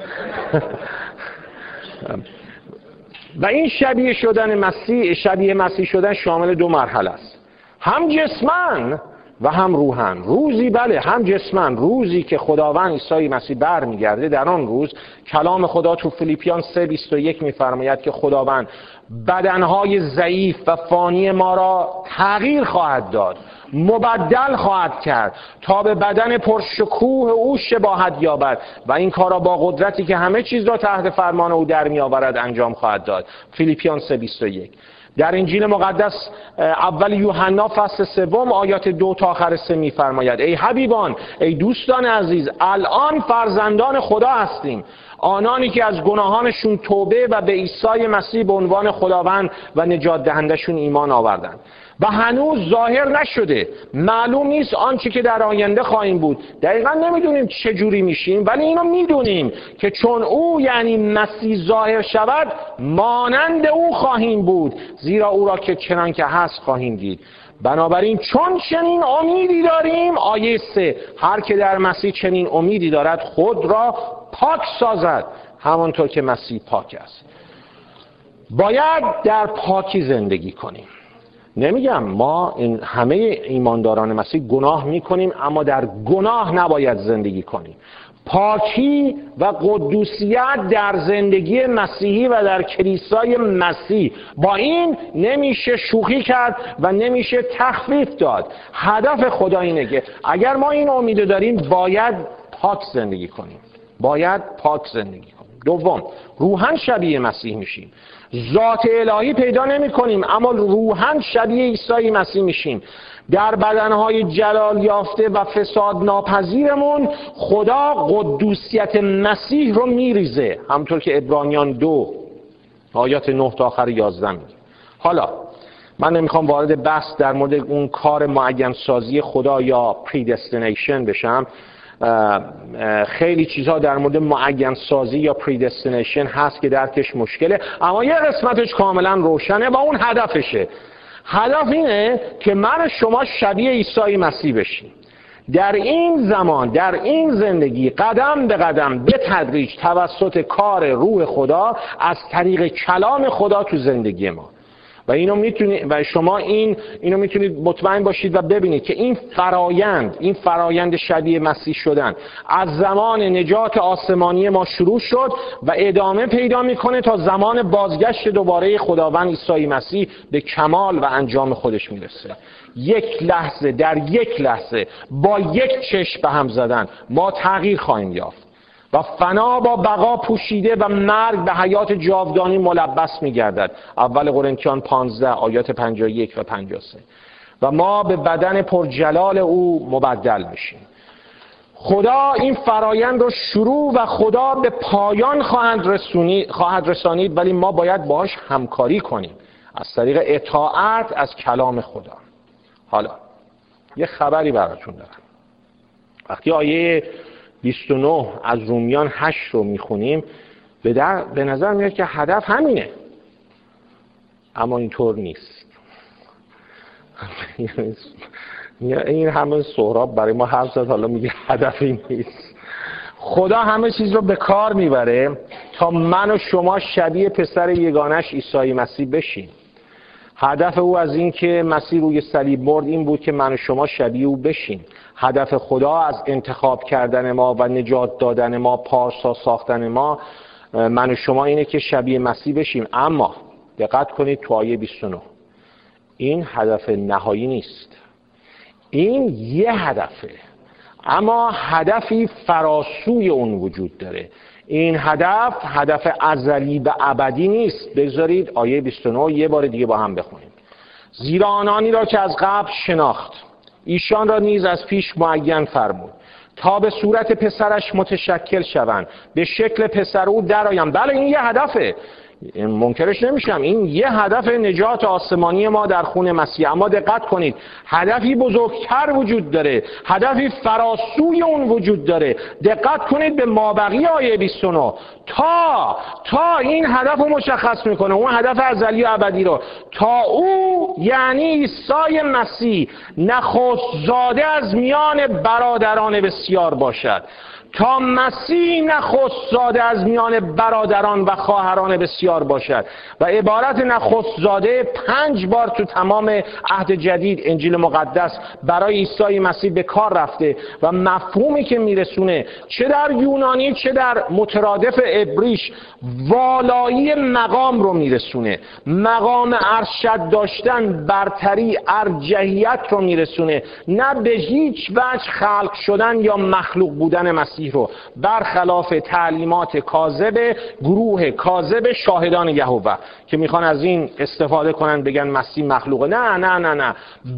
و این شبیه شدن مسیح، شبیه مسیح شدن شامل دو مرحله است، هم جسمن و هم روحن. روزی بله هم جسمن، روزی که خداوند عیسی مسیح برمیگرده، در آن روز کلام خدا تو فیلیپیان سه بیست و یک میفرماید که خداوند بدنهای ضعیف و فانی ما را تغییر خواهد داد، مبدل خواهد کرد تا به بدن پرشکوه او شباهت یابد و این کار را با قدرتی که همه چیز را تحت فرمان او در می آورد انجام خواهد داد. فیلیپیان سه بیست و یک. در انجیل مقدس اول یوحنا فصل سوم آیات دو تا آخر سه می‌فرماید ای حبیبان، ای دوستان عزیز، الان فرزندان خدا هستیم، آنانی که از گناهانشون توبه و به عیسی مسیح به عنوان خداوند و نجات دهندشون ایمان آوردند و هنوز ظاهر نشده، معلوم نیست آنچه که در آینده خواهیم بود. دقیقا نمیدونیم چه جوری میشیم، ولی اینو میدونیم که چون او یعنی مسیح ظاهر شود مانند او خواهیم بود، زیرا او را که چنان که هست خواهیم دید. بنابراین چون چنین امیدی داریم، آیه سه، هر که در مسیح چنین امیدی دارد خود را پاک سازد همانطور که مسیح پاک است. باید در پاکی زندگی کنیم. نمیگم ما این همه ایمانداران مسیح گناه میکنیم، اما در گناه نباید زندگی کنیم. پاکی و قدوسیت در زندگی مسیحی و در کلیسای مسیح، با این نمیشه شوخی کرد و نمیشه تخفیف داد. هدف خدا اینه که اگر ما این امیدو داریم باید پاک زندگی کنیم، باید پاک زندگی کنیم. دوم، روحاً شبیه مسیح میشیم. ذات الهی پیدا نمی کنیم، اما روحاً شبیه عیسی مسیح میشیم. در بدنهای جلال یافته و فساد ناپذیرمون خدا قدوسیت مسیح رو میریزه، همطور که عبرانیان دو آیات نه تا آخر یازده میگه. حالا من نمیخوام وارد بحث در مورد اون کار معین سازی خدا یا پریدستینیشن بشم. خیلی چیزها در مورد معین سازی یا پریدستینیشن هست که درکش مشکله، اما یه قسمتش کاملا روشنه و اون هدفشه. هدف اینه که من شما شبیه عیسی مسیح بشیم. در این زمان، در این زندگی، قدم به قدم به تدریج توسط کار روح خدا از طریق کلام خدا تو زندگی ما. و اینو میتونید و شما این اینو میتونید مطمئن باشید و ببینید که این فرایند این فرایند شبیه مسیح شدن از زمان نجات آسمانی ما شروع شد و ادامه پیدا میکنه تا زمان بازگشت دوباره خداوند عیسی مسیح به کمال و انجام خودش میرسه. یک لحظه، در یک لحظه با یک چشم به هم زدن ما تغییر خواهیم یافت و فنا با بقا پوشیده و مرگ به حیات جاودانی ملبس می‌گردد. اول قرنتیان پانزده آیات پنجاه و یک و پنجاه و سه. و ما به بدن پرجلال او مبدل میشیم. خدا این فرایند رو شروع و خدا به پایان خواهد رسونید خواهد رسانید، ولی ما باید باهاش همکاری کنیم از طریق اطاعت از کلام خدا. حالا یه خبری براتون دارم. وقتی آیه بیست و نه از رومیان هشت رو میخونیم به, به نظر میاد که هدف همینه، اما اینطور نیست. این همه سهراب برای ما حرف زد، حالا میگه هدف این نیست. خدا همه چیز رو به کار میبره تا من و شما شبیه پسر یگانش عیسی مسیح بشیم. هدف او از این که مسیح روی صلیب مرد این بود که من و شما شبیه او بشیم. هدف خدا از انتخاب کردن ما و نجات دادن ما، پارسا ساختن ما، من و شما اینه که شبیه مسیح بشیم. اما دقت کنید تو آیه بیست و نه این هدف نهایی نیست. این یه هدفه، اما هدفی فراسوی اون وجود داره. این هدف هدف ازلی و ابدی نیست. بگذارید آیه بیست و نه یه بار دیگه با هم بخونیم. زیرا آنانی را که از قبل شناخت ایشان را نیز از پیش معین فرمود تا به صورت پسرش متشکل شوند، به شکل پسر او درآیند. بله این یه هدفه، منکرش نمیشم، این یه هدف نجات آسمانی ما در خون مسیح. اما دقت کنید هدفی بزرگتر وجود داره، هدفی فراسوی اون وجود داره. دقت کنید به مابقی آیه بیست و نه، تا تا این هدف رو مشخص میکنه، اون هدف ازلی و ابدی رو. تا او یعنی عیسی مسیح نخست زاده از میان برادران بسیار باشد. تا مسیح نخست زاده از میان برادران و خواهران بسیار باشد. و عبارت نخست زاده پنج بار تو تمام عهد جدید انجیل مقدس برای عیسی مسیح به کار رفته و مفهومی که میرسونه چه در یونانی چه در مترادف عبریش والایی مقام رو میرسونه، مقام ارشد داشتن، برتری، ارجحیت رو میرسونه، نه به هیچ وجه خلق شدن یا مخلوق بودن مسیح رو، برخلاف تعلیمات کاذب گروه کاذب شاهدان یهوه که میخوان از این استفاده کنن بگن مسیح مخلوقه. نه نه نه نه،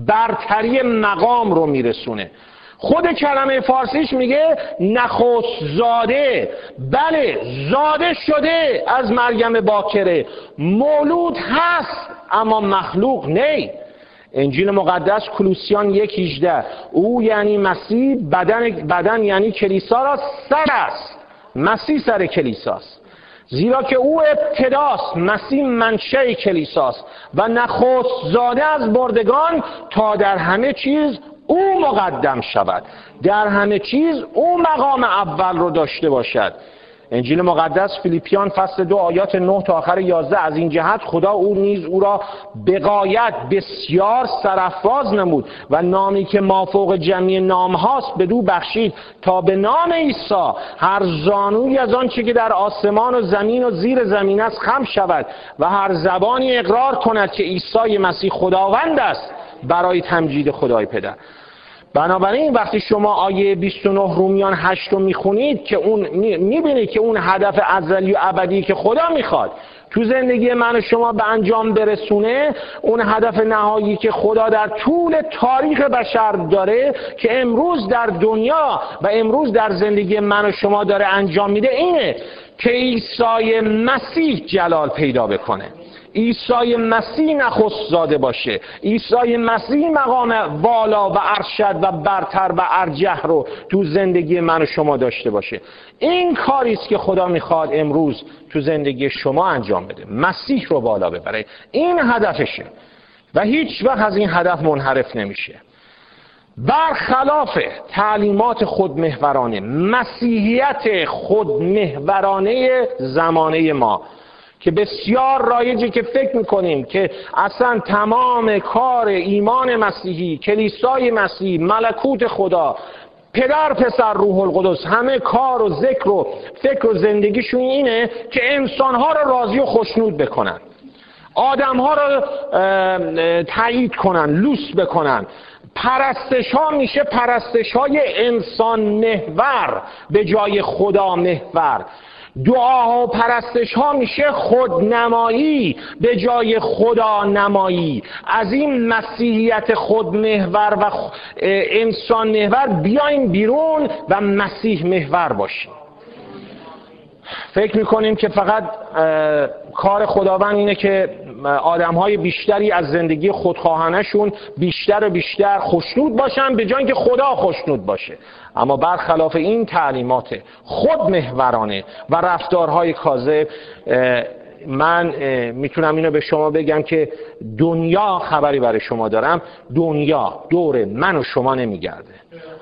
برتری مقام رو میرسونه. خود کلمه فارسیش میگه نخست زاده. بله زاده شده از مریم باکره، مولود هست اما مخلوق نه. انجیل مقدس کولوسیان یک هجده، او یعنی مسیح بدن, بدن یعنی کلیسا را سر است. مسیح سر کلیساست، زیرا که او ابتداست، مسیح منشأ کلیساست و نخست زاده از مردگان تا در همه چیز او مقدم شود، در همه چیز او مقام اول رو داشته باشد. انجیل مقدس فیلیپیان فصل دو آیات نه تا آخر یازده، از این جهت خدا او نیز او را به غایت بسیار سرافراز نمود و نامی که مافوق جمعی نام هاست بدو بخشید تا به نام عیسی هر زانوی از آن چه که در آسمان و زمین و زیر زمین است خم شود و هر زبانی اقرار کند که عیسی مسیح خداوند است برای تمجید خدای پدر. بنابراین وقتی شما آیه بیست و نه رومیان هشت رو میخونید که اون میبینید که اون هدف ازلی و ابدی که خدا میخواد تو زندگی من و شما به انجام برسونه، اون هدف نهایی که خدا در طول تاریخ بشر داره که امروز در دنیا و امروز در زندگی من و شما داره انجام میده، اینه که عیسی مسیح جلال پیدا بکنه، عیسی مسیح نخست زاده باشه، عیسی مسیح مقام والا و ارشد و برتر و ارجح رو تو زندگی من و شما داشته باشه. این کاری است که خدا میخواد امروز تو زندگی شما انجام بده، مسیح رو بالا ببره. این هدفشه و هیچ وقت از این هدف منحرف نمیشه. برخلاف تعلیمات خودمحورانه، مسیحیت خودمحورانه زمانه ما که بسیار رایجه، که فکر میکنیم که اصلا تمام کار ایمان مسیحی، کلیسای مسیح، ملکوت خدا، پدر، پسر، روح القدس، همه کار و ذکر و فکر و زندگیشون اینه که انسانها رو راضی و خوشنود بکنن، آدمها رو تایید کنن، لوس بکنن. پرستش ها میشه پرستش های انسان محور به جای خدا محور. دعاها و پرستش ها میشه خودنمایی به جای خدا نمایی. از این مسیحیت خودمحور و انسان محور بیایم بیرون و مسیح محور باشیم. فکر میکنیم که فقط کار خداوند اینه که آدمهای بیشتری از زندگی خودخواهانشون بیشتر و بیشتر خوشنود باشن به جای اینکه خدا خوشنود باشه. اما برخلاف این تعلیمات خودمحورانه و رفتارهای کاذب، من میتونم اینو به شما بگم که دنیا، خبری برای شما دارم، دنیا دور من و شما نمیگرده.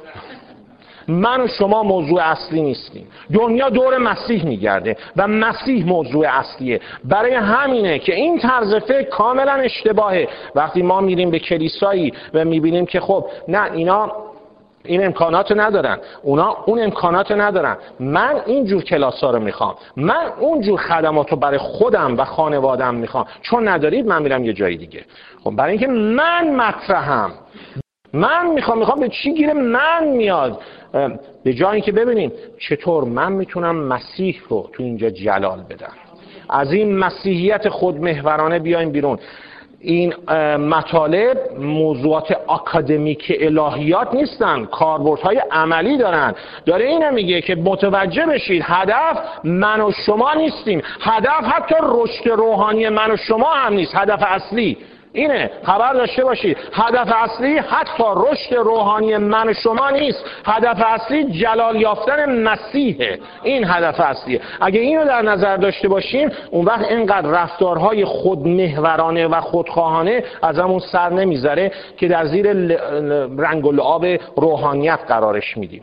من و شما موضوع اصلی نیستیم، دنیا دور مسیح میگرده و مسیح موضوع اصلیه. برای همینه که این طرز فکر کاملا اشتباهه. وقتی ما میریم به کلیسایی و میبینیم که خب نه اینا این امکاناتو ندارن، اونا اون امکاناتو ندارن، من اینجور کلاسا رو میخوام، من اونجور خدماتو برای خودم و خانوادم میخوام، چون ندارید من میرم یه جای دیگه. خب برای اینکه من مطرحم، من میخوام میخوام به چی گیره من میاد، به جای اینکه ببینیم چطور من میتونم مسیح رو تو اینجا جلال بدم. از این مسیحیت خودمحورانه بیایم بیرون. این مطالب موضوعات آکادمیک الهیات نیستن، کاربردهای عملی دارن. داره اینو میگه که متوجه بشید هدف من و شما نیستیم، هدف حتی رشد روحانی من و شما هم نیست. هدف اصلی اینه، خبر داشته باشید، هدف اصلی حتی رشد روحانی من و شما نیست، هدف اصلی جلال یافتن مسیحه. این هدف اصلیه. اگه اینو در نظر داشته باشیم اون وقت اینقدر رفتارهای خودمحورانه و خودخواهانه از همون سر نمیذاره که در زیر رنگ و لعاب روحانیت قرارش میدیم.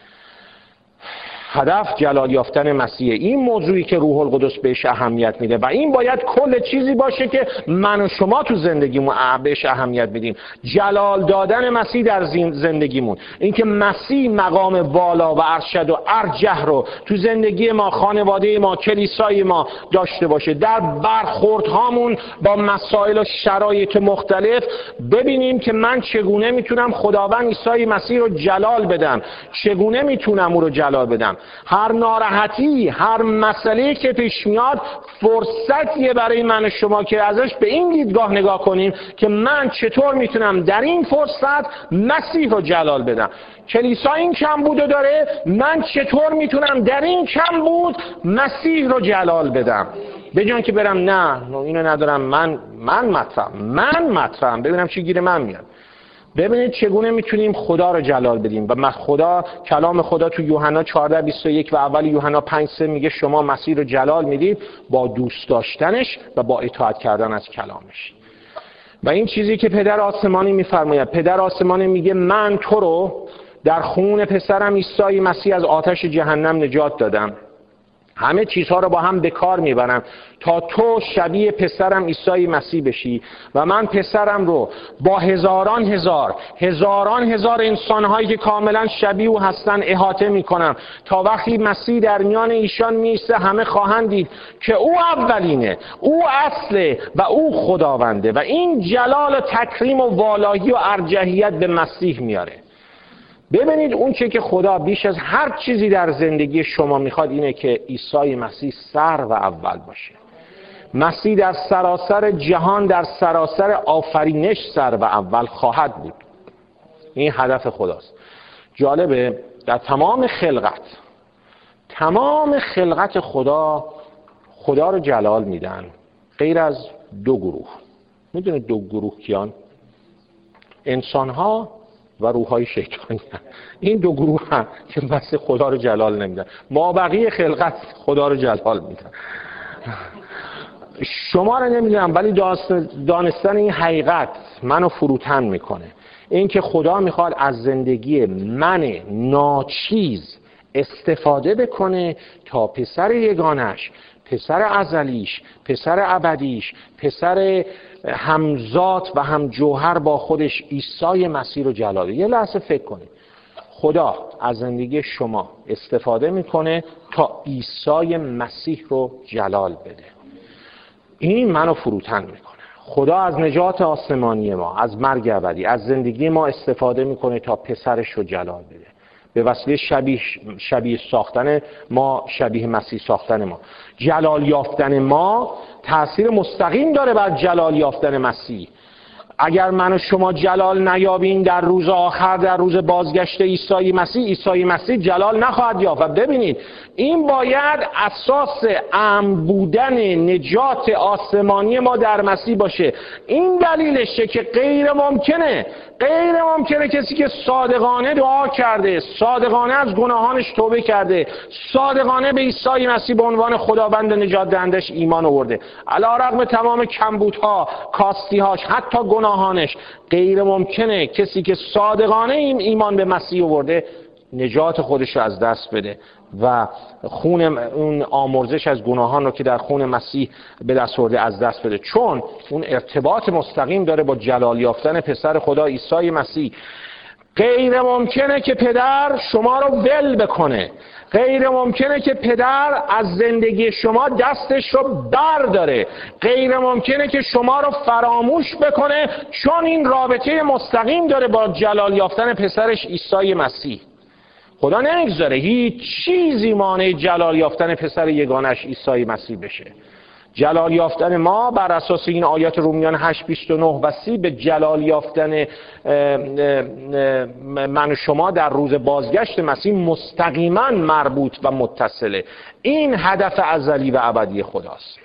هدف جلال یافتن مسیح. این موضوعی که روح القدس بهش اهمیت میده و این باید کل چیزی باشه که من و شما تو زندگیمون بهش اهمیت میدیم. جلال دادن مسیح در زندگیمون، اینکه مسیح مقام بالا و ارشد و ارجح رو تو زندگی ما، خانواده ما، کلیسای ما داشته باشه. در برخوردهامون با مسائل و شرایط مختلف ببینیم که من چگونه میتونم خداوند عیسی مسیح رو جلال بدم، چگونه میتونم او رو جلال بدم. هر ناراحتی، هر مسئله که پیش میاد فرصتیه برای من و شما که ازش به این دیدگاه نگاه کنیم که من چطور میتونم در این فرصت مسیح رو جلال بدم. کلیسا این کمبودو داره، من چطور میتونم در این کمبود مسیح رو جلال بدم. به جای که برم نه اینو ندارم، من من مطرحم من مطرحم ببینم چی گیر من میاد. ببینید چگونه میتونیم خدا رو جلال بدیم. و خدا، کلام خدا تو یوحنا چهارده بیست و یک و اول یوحنا پنج سه میگه شما مسیح رو جلال میدید با دوست داشتنش و با اطاعت کردن از کلامش. و این چیزی که پدر آسمانی میفرماید، پدر آسمانی میگه من تو رو در خون پسرم عیسی مسیح از آتش جهنم نجات دادم. همه چیزها رو با هم به کار میبرم تا تو شبیه پسرم عیسی مسیح بشی و من پسرم رو با هزاران هزار هزاران هزار انسانهایی که کاملا شبیه او هستن احاطه میکنم تا وقتی مسیح در میان ایشان میسته همه خواهند دید که او اولینه، او اصله و او خداونده. و این جلال و تکریم و والایی و ارجحیت به مسیح میاره. ببینید اون چه که خدا بیش از هر چیزی در زندگی شما میخواد اینه که عیسی مسیح سر و اول باشه. مسیح در سراسر جهان، در سراسر آفرینش سر و اول خواهد بود. این هدف خداست. جالبه در تمام خلقت تمام خلقت خدا خدا رو جلال میدن غیر از دو گروه. میدونید دو گروه کیان؟ انسان‌ها و روح‌های شیطانی. این دو گروه هم که بس خدا رو جلال نمیدن. ما بقیه خلقت خدا رو جلال میدن. شما رو نمیدونم ولی دانستن این حقیقت منو فروتن میکنه. این که خدا میخواد از زندگی من ناچیز استفاده بکنه تا پسر یگانش، پسر ازلیش، پسر ابدیش، پسر همزاد و هم جوهر با خودش عیسی مسیح رو جلال بده. یه لحظه فکر کنید. خدا از زندگی شما استفاده میکنه تا عیسی مسیح رو جلال بده. این منو فروتن میکنه. خدا از نجات آسمانی ما، از مرگ ابدی، از زندگی ما استفاده میکنه تا پسرش رو جلال بده. به وسیله شبیه شبیه ساختن ما، شبیه مسیح ساختن ما. جلال یافتن ما تأثیر مستقیم داره بر جلال یافتن مسیح. اگر من و شما جلال نیابیم در روز آخر، در روز بازگشت عیسی مسیح، عیسی مسیح جلال نخواهد یافت. و ببینید این باید اساس امن بودن نجات آسمانی ما در مسیح باشه. این دلیلشه که غیر ممکنه غیر ممکنه کسی که صادقانه دعا کرده، صادقانه از گناهانش توبه کرده، صادقانه به عیسی مسیح به عنوان خداوند نجات دهندش ایمان آورده، علیرغم تمام کمبودها، کاستیهاش، حتی گناهانش، غیر ممکنه کسی که صادقانه این ایمان به مسیح آورده نجات خودش رو از دست بده و خون اون آمرزش از گناهان رو که در خون مسیح به دست آورده از دست بده، چون اون ارتباط مستقیم داره با جلال یافتن پسر خدا عیسی مسیح. غیر ممکنه که پدر شما رو ول بکنه، غیر ممکنه که پدر از زندگی شما دستش رو برداره، غیر ممکنه که شما رو فراموش بکنه، چون این رابطه مستقیم داره با جلال یافتن پسرش عیسی مسیح. خدا نمیگذاره هیچ چیزی مانع جلال یافتن پسر یگانش عیسی مسیح بشه. جلال یافتن ما بر اساس این آیات رومیان هشت بیست و نه و سی به جلال یافتن من و شما در روز بازگشت مسیح مستقیما مربوط و متصله. این هدف ازلی و ابدی خداست.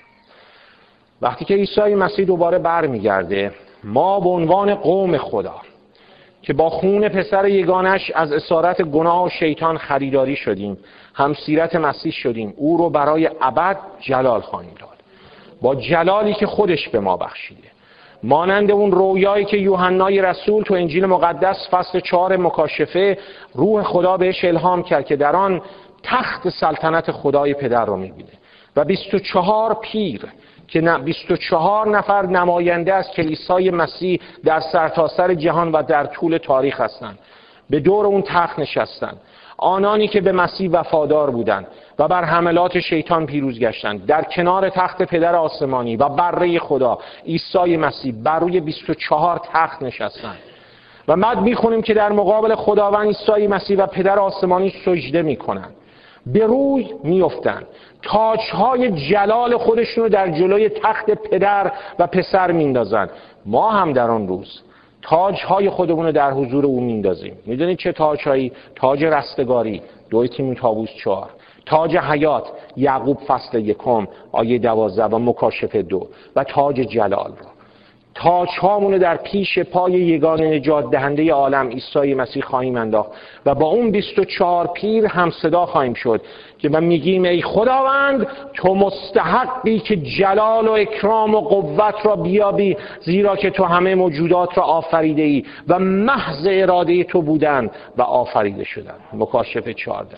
وقتی که عیسی مسیح دوباره برمیگرده، ما به عنوان قوم خدا که با خون پسر یگانش از اسارت گناه و شیطان خریداری شدیم، همسیرت مسیح شدیم، او رو برای ابد جلال خواهیم داد، با جلالی که خودش به ما بخشیده، مانند اون رویایی که یوحنای رسول تو انجیل مقدس فصل چهار مکاشفه روح خدا بهش الهام کرد که در آن تخت سلطنت خدای پدر رو میبینه و بیست و چهار پیر که بیست و چهار نفر نماینده از کلیسای مسیح در سرتاسر جهان و در طول تاریخ هستند، به دور اون تخت نشستند. آنانی که به مسیح وفادار بودند و بر حملات شیطان پیروز گشتند، در کنار تخت پدر آسمانی و بره خدا عیسی مسیح بر روی بیست و چهار تخت نشستند. و بعد میخونیم که در مقابل خداوند عیسی مسیح و پدر آسمانی سجده میکنند، به روی میافتند، تاجهای جلال خودشون رو در جلوی تخت پدر و پسر میندازند. ما هم در آن روز تاجهای خودمون رو در حضور او میندازیم. میدونید چه تاجهایی؟ تاج رستگاری، دو تیموتائوس چهار، تاج حیات یعقوب فصل یکم آیه دوازده و مکاشفه دو، و تاج جلال رو. تاج هامون در پیش پای یگانه نجات دهنده عالم عیسی مسیح خواهیم انداخت و با اون بیست و چهار پیر هم صدا خواهیم شد که ما میگیم ای خداوند تو مستحقی که جلال و اکرام و قوت را بیابی، زیرا که تو همه موجودات را آفریده ای و محض اراده تو بودند و آفریده شدند. مکاشفه چهارده.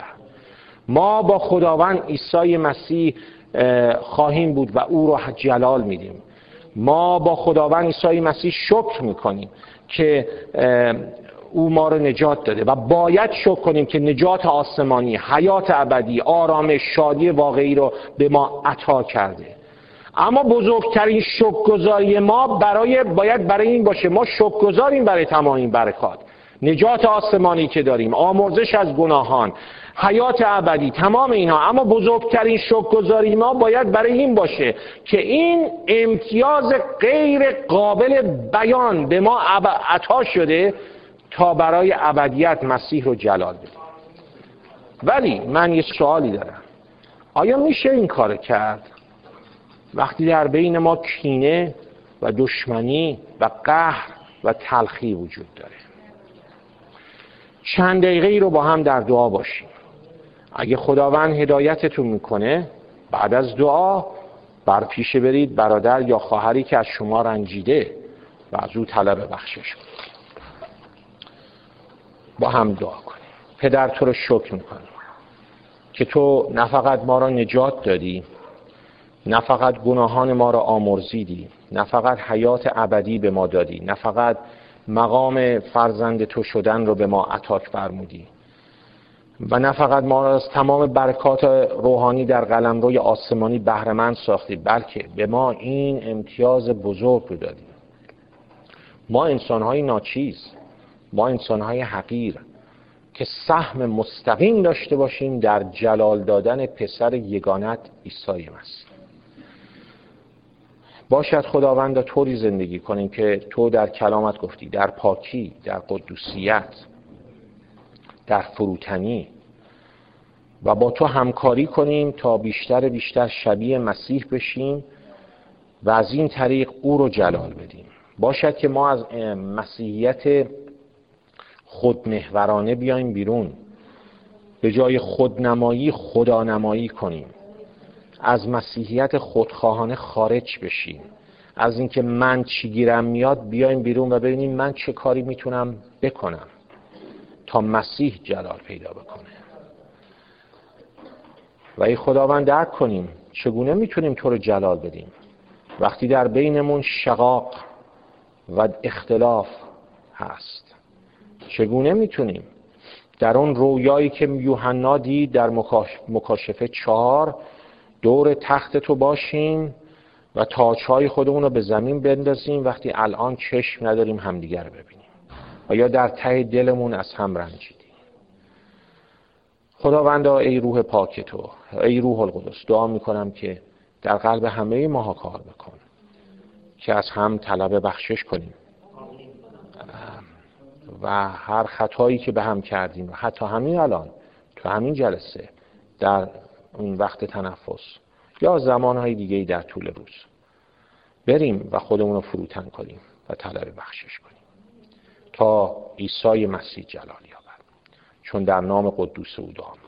ما با خداوند عیسی مسیح خواهیم بود و او را جلال میدیم. ما با خداوند عیسی مسیح شکر میکنیم که او ما رو نجات داده و باید شکر کنیم که نجات آسمانی، حیات ابدی، آرامش، شادی واقعی رو به ما عطا کرده. اما بزرگترین شکرگزاری ما برای باید برای این باشه ما شکرگزاریم برای تمام این برکات، نجات آسمانی که داریم، آمرزش از گناهان، حیات ابدی، تمام اینها. اما بزرگترین شکرگزاری ما باید برای این باشه که این امتیاز غیر قابل بیان به ما عطا شده تا برای ابدیت مسیح رو جلال بدیم. ولی من یه سوالی دارم، آیا میشه این کار کرد وقتی در بین ما کینه و دشمنی و قهر و تلخی وجود داره؟ چند دقیقه ای رو با هم در دعا باشیم. اگه خداوند هدایتتون میکنه بعد از دعا بر پیش برید برادر یا خواهری که از شما رنجیده و از او طلب بخشش کنید. با هم دعا کنیم. پدر تو رو شکر میکنم که تو نه فقط ما را نجات دادی، نه فقط گناهان ما را آمرزیدی، نه فقط حیات ابدی به ما دادی، نه فقط مقام فرزند تو شدن رو به ما عطا فرمودی و نه فقط ما را از تمام برکات روحانی در قلمروی آسمانی بهره مند ساختی، بلکه به ما این امتیاز بزرگ رو دادی. ما انسان‌های ناچیز، ما انسان‌های حقیر که سهم مستقیم داشته باشیم در جلال دادن پسر یگانت عیسی مسیح. باشد خداوند طوری زندگی کنیم که تو در کلامت گفتی، در پاکی، در قدوسیت، در فروتنی، و با تو همکاری کنیم تا بیشتر بیشتر شبیه مسیح بشیم و از این طریق او رو جلال بدیم. باشد که ما از مسیحیت خودمحورانه بیایم بیرون، به جای خودنمایی خدانمایی کنیم، از مسیحیت خودخواهانه خارج بشیم، از اینکه من چی گیرم میاد بیایم بیرون و ببینیم من چه کاری میتونم بکنم تا مسیح جلال پیدا بکنه. و ای خداوند درک کنیم چگونه میتونیم تو رو جلال بدیم وقتی در بینمون شقاق و اختلاف هست. چگونه میتونیم در اون رویایی که یوحنا دید در مکاشفه چهار دور تخت تو باشیم و تاج‌های خودمون رو به زمین بندازیم وقتی الان چشم نداریم همدیگر رو ببینیم و یا در ته دلمون از هم رنجیدیم. خداوندا ای روح پاک تو، ای روح القدس، دعا میکنم که در قلب همه ماها کار بکن که از هم طلب بخشش کنیم و هر خطایی که به هم کردیم و حتی همین الان تو همین جلسه در این وقت تنفس یا زمانهای دیگه‌ای در طول روز بریم و خودمون رو فروتن کنیم و طلب بخشش کنیم تا عیسی مسیح جلال یابد، چون در نام قدوس او دعا